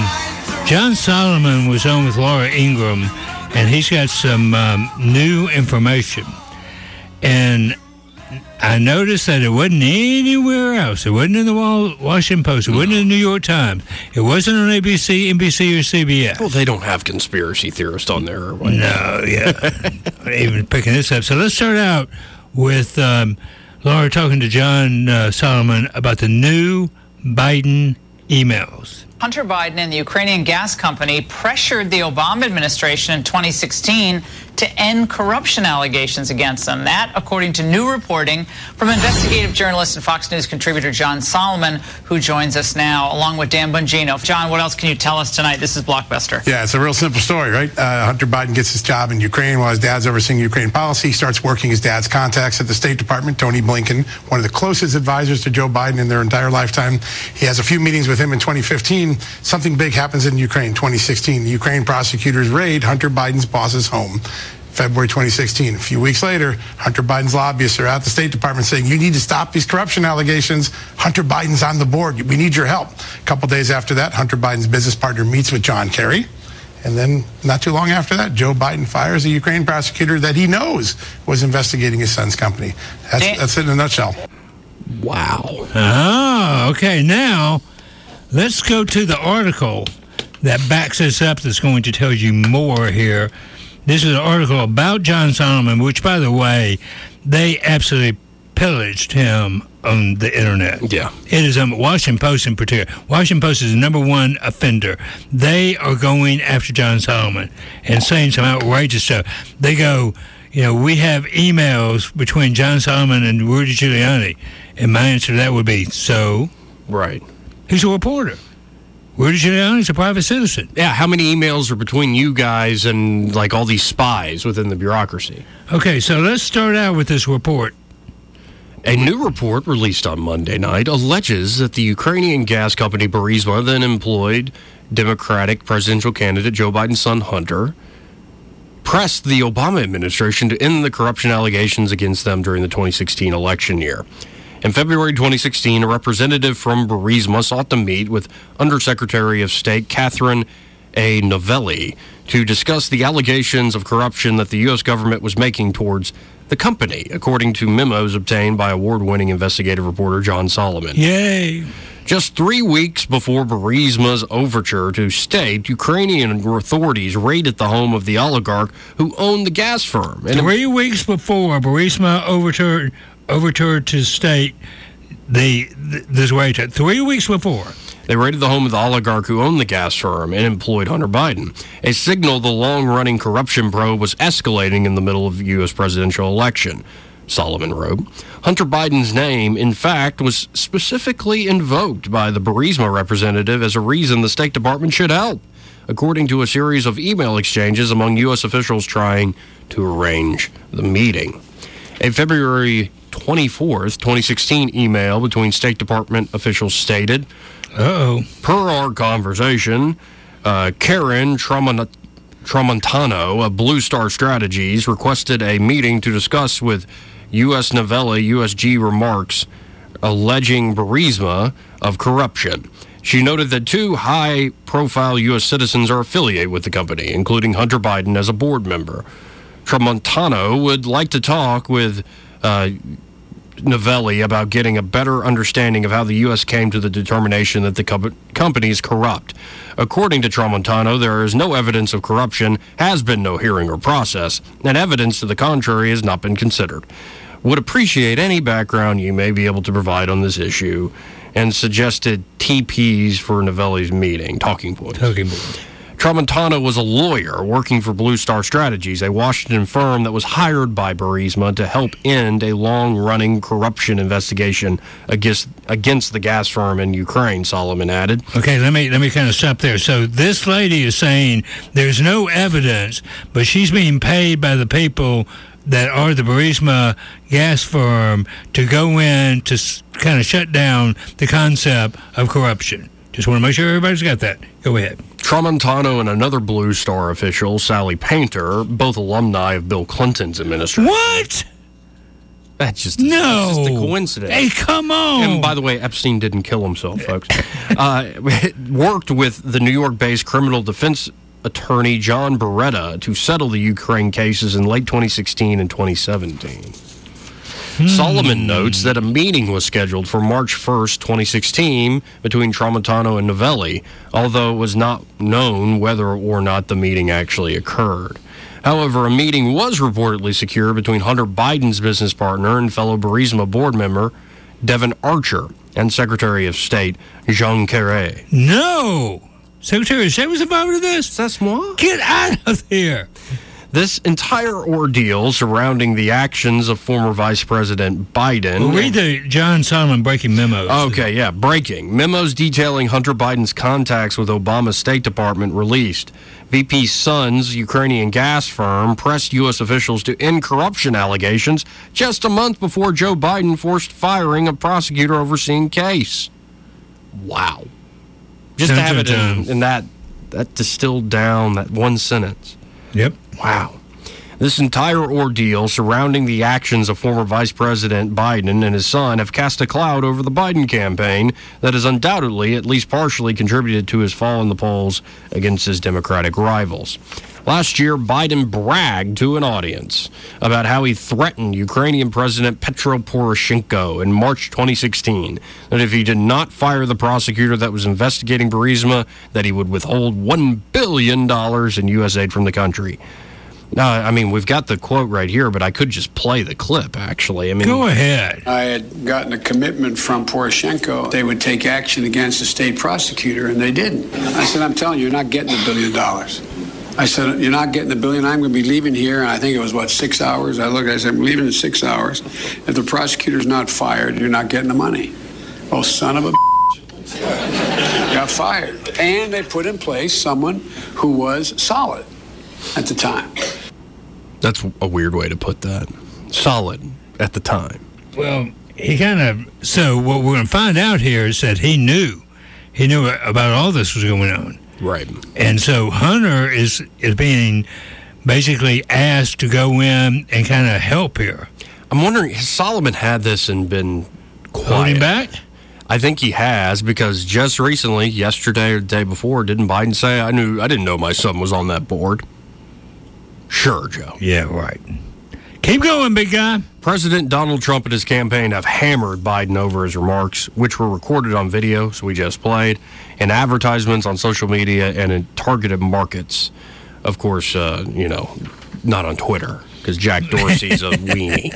S14: John Solomon was on with Laura Ingraham, and he's got some new information. And I noticed that it wasn't anywhere else. It wasn't in the Washington Post. It wasn't in the New York Times. It wasn't on ABC, NBC, or CBS.
S15: Well, they don't have conspiracy theorists on there. Or what?
S14: No, yeah. Even picking this up. So let's start out with Laura talking to John Solomon about the new Biden emails.
S1: Hunter Biden and the Ukrainian gas company pressured the Obama administration in 2016 to end corruption allegations against them. That, according to new reporting from investigative journalist and Fox News contributor John Solomon, who joins us now, along with Dan Bongino. John, what else can you tell us tonight? This is Blockbuster.
S2: Yeah, it's a real simple story, right? Hunter Biden gets his job in Ukraine while his dad's overseeing Ukraine policy. He starts working his dad's contacts at the State Department, Tony Blinken, one of the closest advisors to Joe Biden in their entire lifetime. He has a few meetings with him in 2015. Something big happens in Ukraine, 2016. The Ukraine prosecutors raid Hunter Biden's boss's home. February 2016. A few weeks later, Hunter Biden's lobbyists are at the State Department saying, you need to stop these corruption allegations. Hunter Biden's on the board. We need your help. A couple days after that, Hunter Biden's business partner meets with John Kerry. And then not too long after that, Joe Biden fires a Ukraine prosecutor that he knows was investigating his son's company. That's it in a nutshell.
S15: Wow.
S14: Oh, okay. Now, let's go to the article that backs this up that's going to tell you more here. This is an article about John Solomon, which, by the way, they absolutely pillaged him on the internet.
S15: Yeah.
S14: It is Washington Post in particular. Washington Post is the number one offender. They are going after John Solomon and saying some outrageous stuff. They go, we have emails between John Solomon and Rudy Giuliani. And my answer to that would be, so?
S15: Right.
S14: He's a reporter. Rudy Giuliani's a private citizen.
S15: Yeah, how many emails are between you guys and, like, all these spies within the bureaucracy?
S14: Okay, so let's start out with this report.
S15: A new report released on Monday night alleges that the Ukrainian gas company Burisma then employed Democratic presidential candidate Joe Biden's son Hunter, pressed the Obama administration to end the corruption allegations against them during the 2016 election year. In February 2016, a representative from Burisma sought to meet with Undersecretary of State Catherine A. Novelli to discuss the allegations of corruption that the U.S. government was making towards the company, according to memos obtained by award-winning investigative reporter John Solomon.
S14: Yay!
S15: Just 3 weeks before Burisma's overture to state, Ukrainian authorities raided the home of the oligarch who owned the gas firm.
S14: And 3 weeks before Burisma overturned to state this raid. 3 weeks before.
S15: They raided the home of the oligarch who owned the gas firm and employed Hunter Biden, a signal the long-running corruption probe was escalating in the middle of the U.S. presidential election, Solomon wrote. Hunter Biden's name, in fact, was specifically invoked by the Burisma representative as a reason the State Department should help, according to a series of email exchanges among U.S. officials trying to arrange the meeting. A February 24th, 2016 email between State Department officials stated, per our conversation, Karen Tramontano of Blue Star Strategies requested a meeting to discuss with U.S. Novelli USG remarks alleging Burisma of corruption. She noted that 2 high-profile U.S. citizens are affiliated with the company, including Hunter Biden as a board member. Tramontano would like to talk with Novelli about getting a better understanding of how the U.S. came to the determination that the company is corrupt. According to Tramontano, there is no evidence of corruption, has been no hearing or process, and evidence to the contrary has not been considered. Would appreciate any background you may be able to provide on this issue, and suggested TPs for Novelli's meeting, talking points. Tramontano was a lawyer working for Blue Star Strategies, a Washington firm that was hired by Burisma to help end a long-running corruption investigation against the gas firm in Ukraine, Solomon added.
S14: Okay, let me kind of stop there. So this lady is saying there's no evidence, but she's being paid by the people that are the Burisma gas firm to go in to kind of shut down the concept of corruption. Just want to make sure everybody's got that. Go ahead.
S15: Tramontano and another Blue Star official, Sally Painter, both alumni of Bill Clinton's administration.
S14: What?
S15: That's just a coincidence.
S14: Hey, come on.
S15: And by the way, Epstein didn't kill himself, folks. Worked with the New York-based criminal defense attorney John Beretta to settle the Ukraine cases in late 2016 and 2017. Solomon notes that a meeting was scheduled for March 1st, 2016 between Tramontano and Novelli, although it was not known whether or not the meeting actually occurred. However, a meeting was reportedly secured between Hunter Biden's business partner and fellow Burisma board member Devin Archer and Secretary of State Jean Kerry.
S14: No! Secretary of State was involved in this?
S15: That's moi.
S14: Get out of here!
S15: This entire ordeal surrounding the actions of former Vice President Biden.
S14: Well, read the John Solomon breaking memos.
S15: Okay, yeah, breaking. Memos detailing Hunter Biden's contacts with Obama's State Department released. VP Sun's Ukrainian gas firm pressed U.S. officials to end corruption allegations just a month before Joe Biden forced firing a prosecutor overseeing case. Wow. Just to have it in that distilled down, that one sentence.
S14: Yep.
S15: Wow. This entire ordeal surrounding the actions of former Vice President Biden and his son have cast a cloud over the Biden campaign that has undoubtedly, at least partially, contributed to his fall in the polls against his Democratic rivals. Last year, Biden bragged to an audience about how he threatened Ukrainian President Petro Poroshenko in March 2016, that if he did not fire the prosecutor that was investigating Burisma, that he would withhold $1 billion in U.S. aid from the country. I mean, we've got the quote right here, but I could just play the clip, actually. I mean,
S14: go ahead.
S3: I had gotten a commitment from Poroshenko. They would take action against the state prosecutor, and they didn't. I said, I'm telling you, you're not getting $1 billion. I said, you're not getting $1 billion. I'm going to be leaving here. And I think it was, 6 hours? I said, I'm leaving in 6 hours. If the prosecutor's not fired, you're not getting the money. Oh, son of a got fired. And they put in place someone who was solid at the time.
S15: That's a weird way to put that. Solid at the time.
S14: Well, he kind of... So what we're going to find out here is that he knew. He knew about all this was going on.
S15: Right.
S14: And so Hunter is being basically asked to go in and kind of help here.
S15: I'm wondering, has Solomon had this and been quiet?
S14: Holding back?
S15: I think he has, because just recently, yesterday or the day before, didn't Biden say, I didn't know my son was on that board? Sure, Joe.
S14: Yeah, right. Keep going, big guy.
S15: President Donald Trump and his campaign have hammered Biden over his remarks, which were recorded on video, so we just played, and advertisements on social media and in targeted markets. Of course, not on Twitter, because Jack Dorsey's a weenie.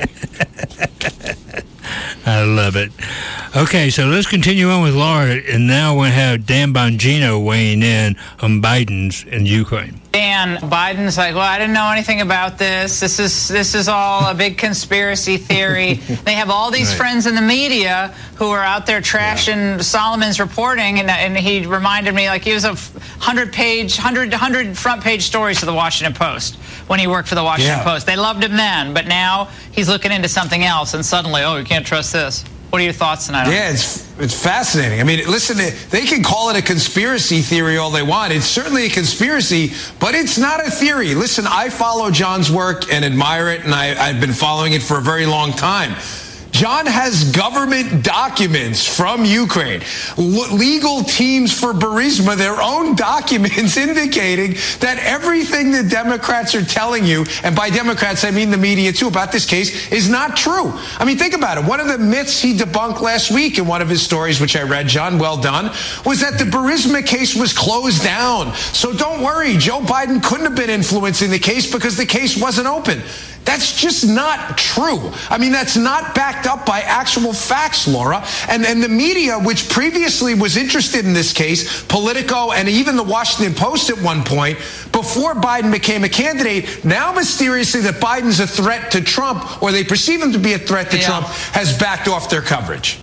S14: I love it. Okay, so let's continue on with Laura, and now we have Dan Bongino weighing in on Biden's in Ukraine.
S1: Dan, Biden's like, well, I didn't know anything about this. This is all a big conspiracy theory. They have all these friends in the media who are out there trashing Solomon's reporting, and he reminded me, like, he was a 100 front page stories to the Washington Post when he worked for the Washington Post. They loved him then, but now he's looking into something else, and suddenly, you can't trust this. What are your thoughts tonight?
S5: Yeah, it's fascinating. I mean, listen, they can call it a conspiracy theory all they want. It's certainly a conspiracy, but it's not a theory. Listen, I follow John's work and admire it, and I've been following it for a very long time. John has government documents from Ukraine, legal teams for Burisma, their own documents indicating that everything the Democrats are telling you, and by Democrats I mean the media too, about this case is not true. I mean, think about it. One of the myths he debunked last week in one of his stories, which I read, John, well done, was that the Burisma case was closed down. So don't worry, Joe Biden couldn't have been influencing the case because the case wasn't open. That's just not true. I mean, that's not backed up by actual facts, Laura. And the media, which previously was interested in this case, Politico and even the Washington Post at one point, before Biden became a candidate, now mysteriously that Biden's a threat to Trump, or they perceive him to be a threat to Trump, has backed off their coverage.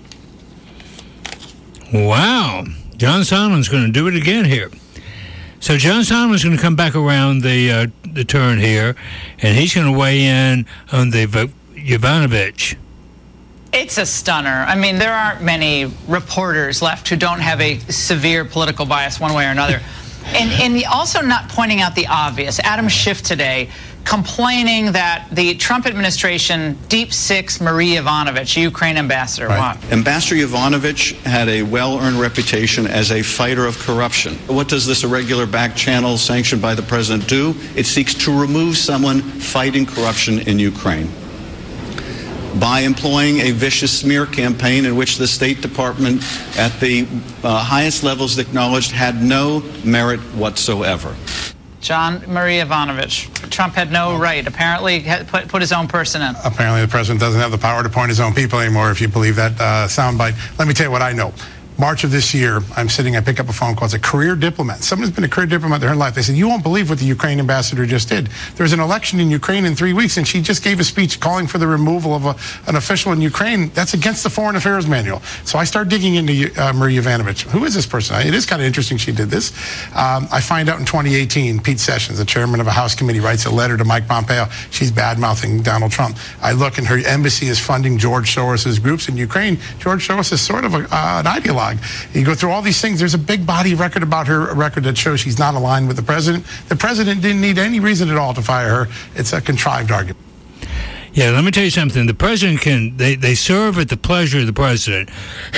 S14: Wow. John Solomon's going to do it again here. So John Solomon's going to come back around the turn here, and he's going to weigh in on the Yovanovitch.
S1: It's a stunner. I mean, there aren't many reporters left who don't have a severe political bias one way or another. And also not pointing out the obvious. Adam Schiff today complaining that the Trump administration deep six Marie Yovanovitch, Ukraine ambassador.
S6: Right. Ambassador Yovanovitch had a well-earned reputation as a fighter of corruption. What does this irregular back channel sanctioned by the president do? It seeks to remove someone fighting corruption in Ukraine by employing a vicious smear campaign in which the State Department at the highest levels acknowledged had no merit whatsoever.
S1: John Marie Yovanovitch. Trump had no right. Apparently put his own person in.
S2: Apparently the president doesn't have the power to appoint his own people anymore, if you believe that soundbite. Let me tell you what I know. March of this year, I pick up a phone call. It's a career diplomat. Someone's been a career diplomat their whole life. They said, you won't believe what the Ukraine ambassador just did. There's an election in Ukraine in 3 weeks, and she just gave a speech calling for the removal of an official in Ukraine. That's against the Foreign Affairs Manual. So I start digging into Marie Yovanovitch. Who is this person? It is kind of interesting she did this. I find out in 2018, Pete Sessions, the chairman of a House committee, writes a letter to Mike Pompeo. She's bad-mouthing Donald Trump. I look, and her embassy is funding George Soros's groups in Ukraine. George Soros is sort of an ideologue. You go through all these things. There's a big body of record about her record that shows she's not aligned with the president. The president didn't need any reason at all to fire her. It's a contrived argument.
S14: Yeah, let me tell you something. The president they serve at the pleasure of the president.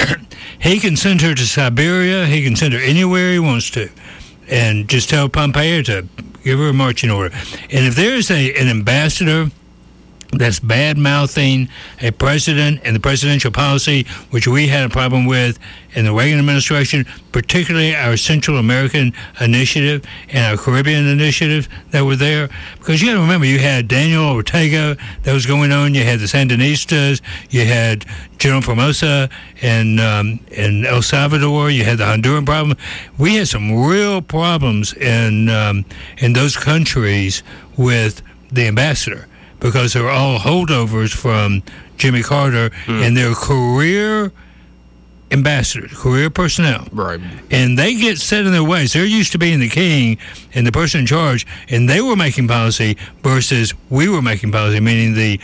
S14: He can send her to Siberia. He can send her anywhere he wants to. And just tell Pompeo to give her a marching order. And if there's an ambassador that's bad-mouthing a president and the presidential policy, which we had a problem with in the Reagan administration, particularly our Central American initiative and our Caribbean initiative that were there. Because you got to remember, you had Daniel Ortega that was going on, you had the Sandinistas, you had General Formosa in El Salvador, you had the Honduran problem. We had some real problems in those countries with the ambassador, because they were all holdovers from Jimmy Carter, and they're career ambassadors, career personnel.
S15: Right.
S14: And they get set in their ways. They're used to being the king and the person in charge, and they were making policy versus we were making policy, meaning the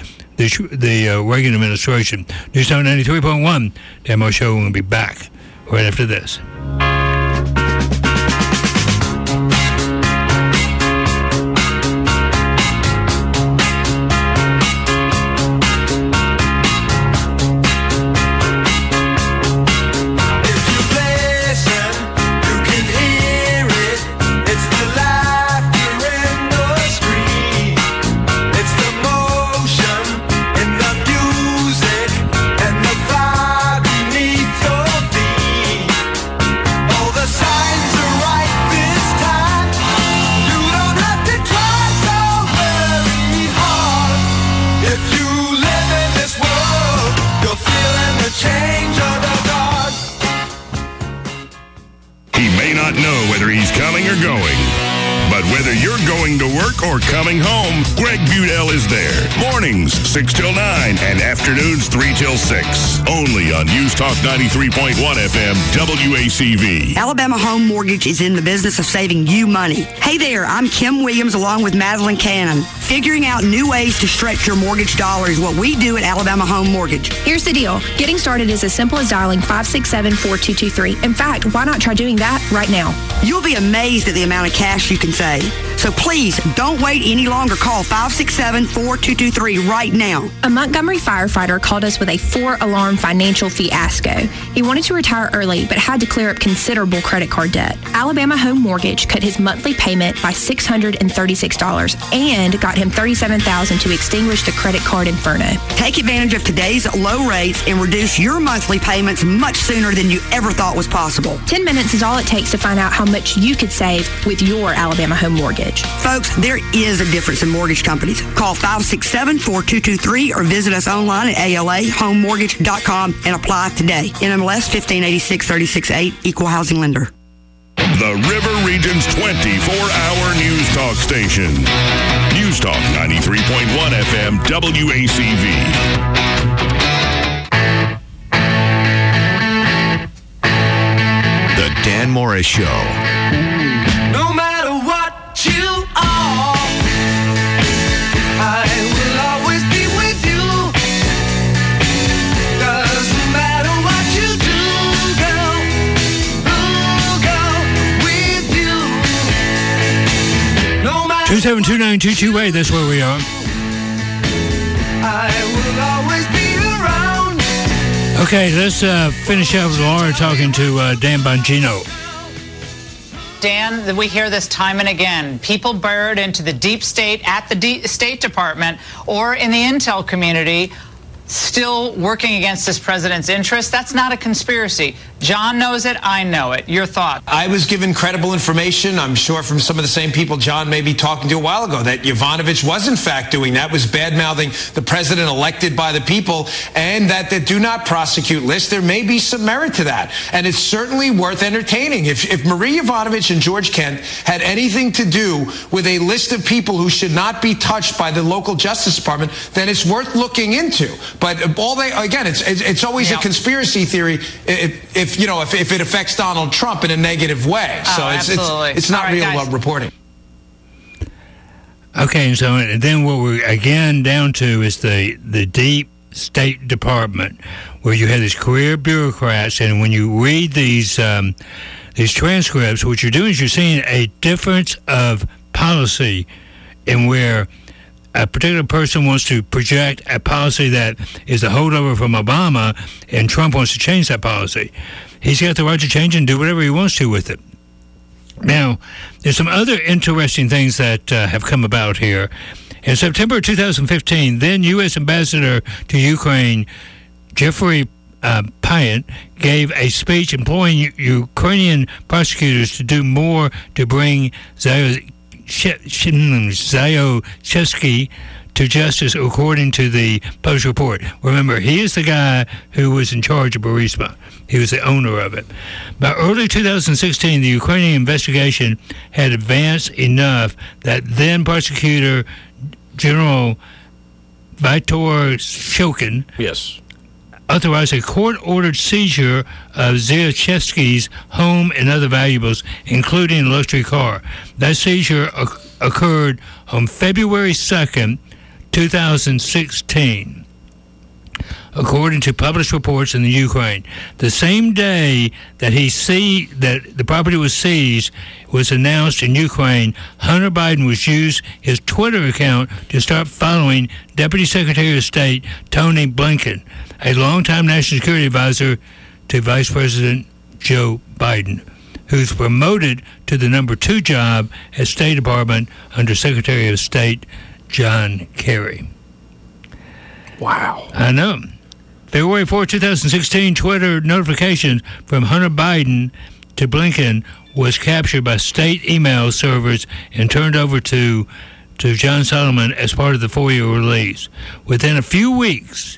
S14: Reagan administration. News Talk 93.1, Dan Moore Show will be back right after this.
S8: Or coming home, Greg Budell is there. Mornings, 6 till 9, and afternoons, 3 till 6. Only on News Talk 93.1 FM, WACV.
S11: Alabama Home Mortgage is in the business of saving you money. Hey there, I'm Kim Williams along with Madeline Cannon. Figuring out new ways to stretch your mortgage dollar is what we do at Alabama Home Mortgage.
S16: Here's the deal. Getting started is as simple as dialing 567-4223. In fact, why not try doing that right now?
S11: You'll be amazed at the amount of cash you can save. So please, don't wait any longer. Call 567-4223 right now.
S16: A Montgomery firefighter called us with a 4-alarm financial fiasco. He wanted to retire early, but had to clear up considerable credit card debt. Alabama Home Mortgage cut his monthly payment by $636 and got him $37,000 to extinguish the credit card inferno.
S11: Take advantage of today's low rates and reduce your monthly payments much sooner than you ever thought was possible.
S16: 10 minutes is all it takes to find out how much you could save with your Alabama Home Mortgage.
S11: much. Folks, there is a difference in mortgage companies. Call 567-4223 or visit us online at alahomemortgage.com and apply today. NMLS 1586-36-8, Equal Housing Lender.
S8: The River Region's 24-hour news talk station. News Talk 93.1 FM WACV.
S23: The Dan Morris Show.
S28: No matter what you are, I will always be with you. Doesn't matter what you do, girl, ooh, girl, with you. No matter
S14: 2729228, that's where we are.
S28: I will always be around.
S14: Okay, let's finish up with Laura talking to Dan Bongino.
S1: Dan, we hear this time and again. People buried into the deep state at the State Department or in the intel community still working against this president's interests. That's not a conspiracy. John knows it. I know it. Your thought?
S5: I was given credible information, I'm sure, from some of the same people John may be talking to a while ago, that Yovanovitch was in fact doing that, was bad-mouthing the president elected by the people, and that the do not prosecute list, there may be some merit to that. And it's certainly worth entertaining. If Marie Yovanovitch and George Kent had anything to do with a list of people who should not be touched by the local Justice Department, then it's worth looking into. But it's always a conspiracy theory if it affects Donald Trump in a negative way. So it's not real reporting.
S14: Okay, and so then what we're again down to is the deep State Department, where you have these career bureaucrats, and when you read these transcripts, what you're doing is you're seeing a difference of policy in where a particular person wants to project a policy that is a holdover from Obama, and Trump wants to change that policy. He's got the right to change and do whatever he wants to with it. Now, there's some other interesting things that have come about here. In September 2015, then U.S. Ambassador to Ukraine, Jeffrey Pyatt, gave a speech imploring Ukrainian prosecutors to do more to bring Zayashevsky to justice, according to the Post report. Remember, he is the guy who was in charge of Burisma. He was the owner of it. By early 2016, the Ukrainian investigation had advanced enough that then prosecutor General Viktor Shokin authorized a court-ordered seizure of Zayashevsky's home and other valuables, including a luxury car. That seizure occurred on February 2nd, 2016, according to published reports in the Ukraine. The same day that that the property was seized was announced in Ukraine, Hunter Biden was used his Twitter account to start following Deputy Secretary of State Tony Blinken, a longtime national security advisor to Vice President Joe Biden, who's promoted to the number 2 job at State Department under Secretary of State John Kerry.
S15: Wow.
S14: I know. February 4, 2016, Twitter notification from Hunter Biden to Blinken was captured by state email servers and turned over to John Solomon as part of the FOIA release. Within a few weeks,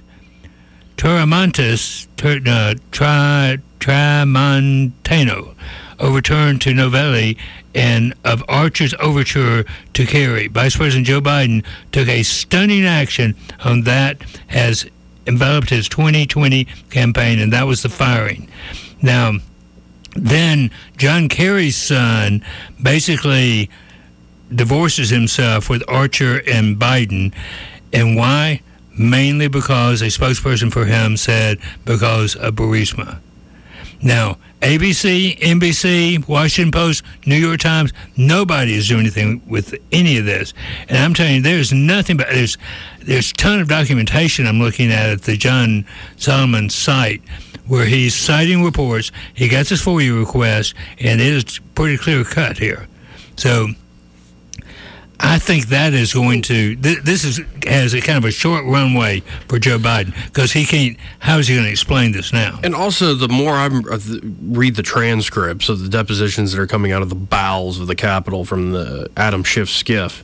S14: Tramontano overturned to Novelli and of Archer's overture to Kerry. Vice President Joe Biden took a stunning action on that has enveloped his 2020 campaign, and that was the firing. Now, then John Kerry's son basically divorces himself with Archer and Biden. And why? Mainly because a spokesperson for him said because of Burisma. Now, ABC, NBC, Washington Post, New York Times, nobody is doing anything with any of this. And I'm telling you, there's nothing but there's a ton of documentation I'm looking at the John Solomon site where he's citing reports. He got this FOIA request, and it is pretty clear cut here. So I I think that is going to. Has a kind of a short runway for Joe Biden because he can't. How is he going to explain this now?
S15: And also, the more I read the transcripts of the depositions that are coming out of the bowels of the Capitol from the Adam Schiff skiff,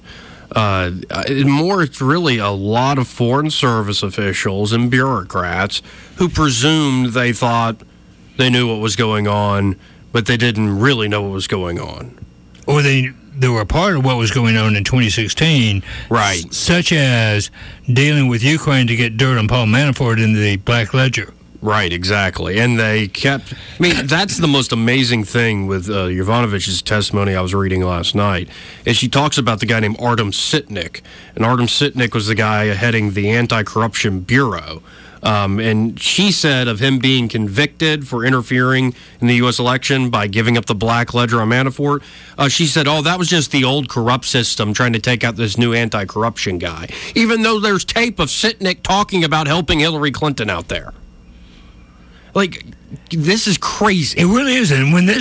S15: it's really a lot of Foreign Service officials and bureaucrats who presumed they thought they knew what was going on, but they didn't really know what was going on.
S14: Or they were a part of what was going on in 2016,
S15: right?
S14: Such as dealing with Ukraine to get dirt on Paul Manafort in the Black Ledger.
S15: Right, exactly. And they kept... I mean, that's the most amazing thing with Yovanovitch's testimony I was reading last night, is she talks about the guy named Artem Sitnik. And Artem Sitnik was the guy heading the Anti-Corruption Bureau. And she said of him being convicted for interfering in the U.S. election by giving up the Black Ledger on Manafort, she said, that was just the old corrupt system trying to take out this new anti-corruption guy. Even though there's tape of Sitnik talking about helping Hillary Clinton out there. Like, this is crazy.
S14: It really is. And when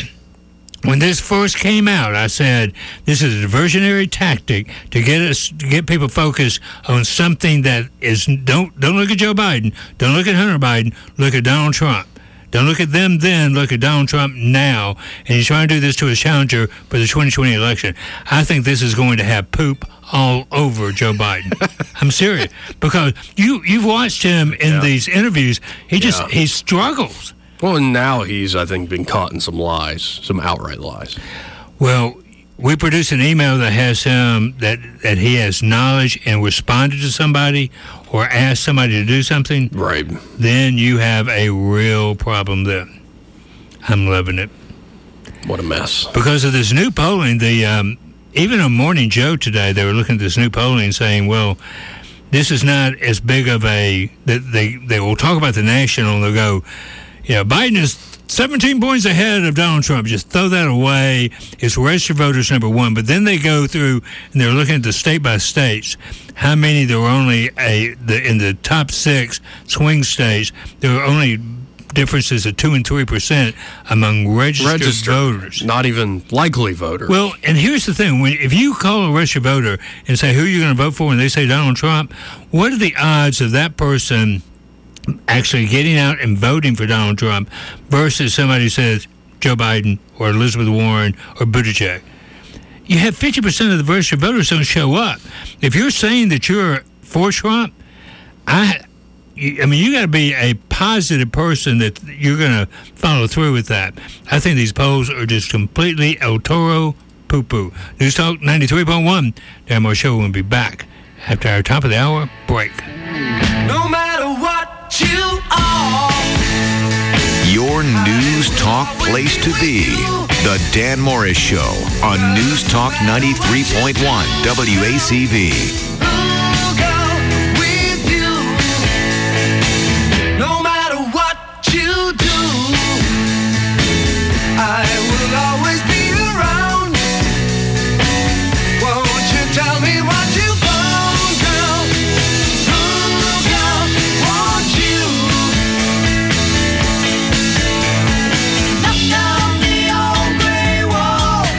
S14: this first came out, I said this is a diversionary tactic to get people focused on something that is don't look at Joe Biden, don't look at Hunter Biden, look at Donald Trump. Don't look at them then, look at Donald Trump now. And he's trying to do this to his challenger for the 2020 election. I think this is going to have poop all over Joe Biden. I'm serious. Because you've watched him in these interviews. He struggles.
S15: Well, and now he's, I think, been caught in some lies, some outright lies.
S14: Well, we produced an email that has him that he has knowledge and responded to somebody or asked somebody to do something.
S15: Right.
S14: Then you have a real problem there. I'm loving it.
S15: What a mess.
S14: Because of this new polling, even on Morning Joe today, they were looking at this new polling saying, well, this is not as big of a... They will talk about the national and they'll go, Biden is 17 points ahead of Donald Trump. Just throw that away. It's registered voters number one. But then they go through and they're looking at the state by states. How many there were only in the top 6 swing states, there were only differences of 2 and 3% among registered voters.
S15: Not even likely voters.
S14: Well, and here's the thing. If you call a registered voter and say, who are you going to vote for? And they say Donald Trump, what are the odds of that person actually getting out and voting for Donald Trump versus somebody who says Joe Biden or Elizabeth Warren or Buttigieg? You have 50% of the registered voters don't show up. If you're saying that you're for Trump, I mean, you got to be a positive person that you're going to follow through with that. I think these polls are just completely El Toro poo-poo. News Talk 93.1. Dan Moore Show will be back after our top of the hour break.
S28: No matter what you are.
S23: Your News Talk place to be. The Dan Morris Show on News Talk 93.1 WACV.